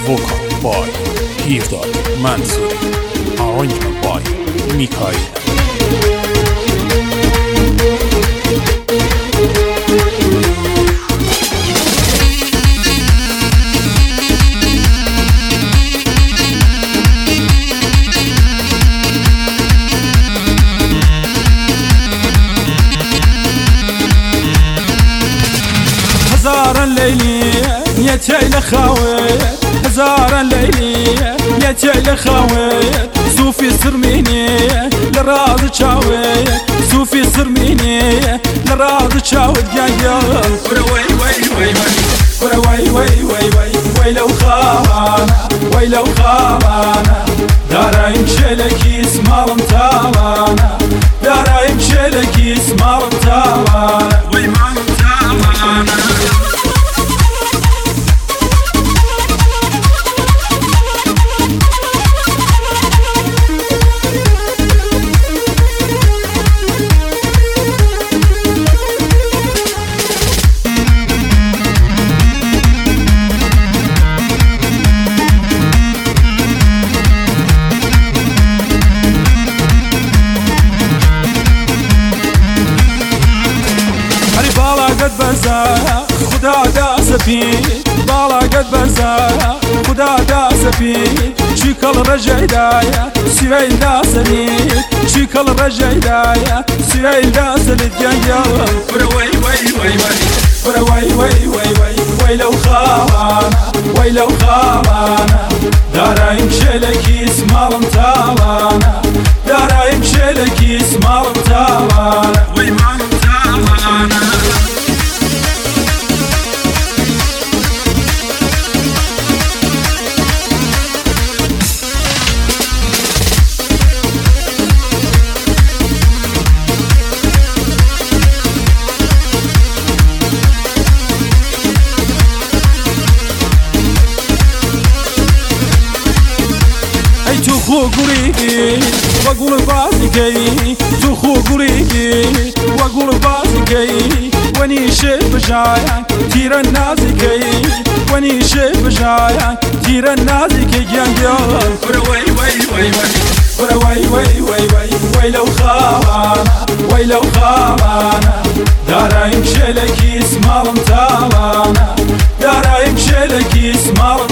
Vocal by Girdal Mansouri. Arrangement by Mikael. هزار الليلية يتعلى خاويت هزار الليلية يتعلى خاويت صوفي سرميني لراض تشاويت صوفي سرميني لراض تشاويت يا وروي وي وي وي وروي وي وي وي ويلو خاوانا ويلو خاوانا دارايم شلكي اسمارم تاوانا دارايم شلكي اسمارم تاوانا وي مارم تاوانا قد برزايا خدا داس فيك بالا قد برزايا خدا داس فيك شيكل رجعدايا سويل داس ليك شيكل رجعدايا سويل داس للجنجا وروي وي وي وي وروي وي وي وي ويلو خاوانا ويلو خاوانا دارايم شلكي اسمارم تاوانا دارايم شلكي اسمارم تاوانا وي مارم تاوانا تخو قريبي واقول بازكي تخو قريبي واقول بازكي واني شيب جايان تير النازكي واني شيب جايان تير النازكي جانجان وروي وي وي وي وروي وي وي وي ويلو خاوانا ويلو خاوانا دارايم شلكي اسمارم تاوانا دارايم شلكي اسمارم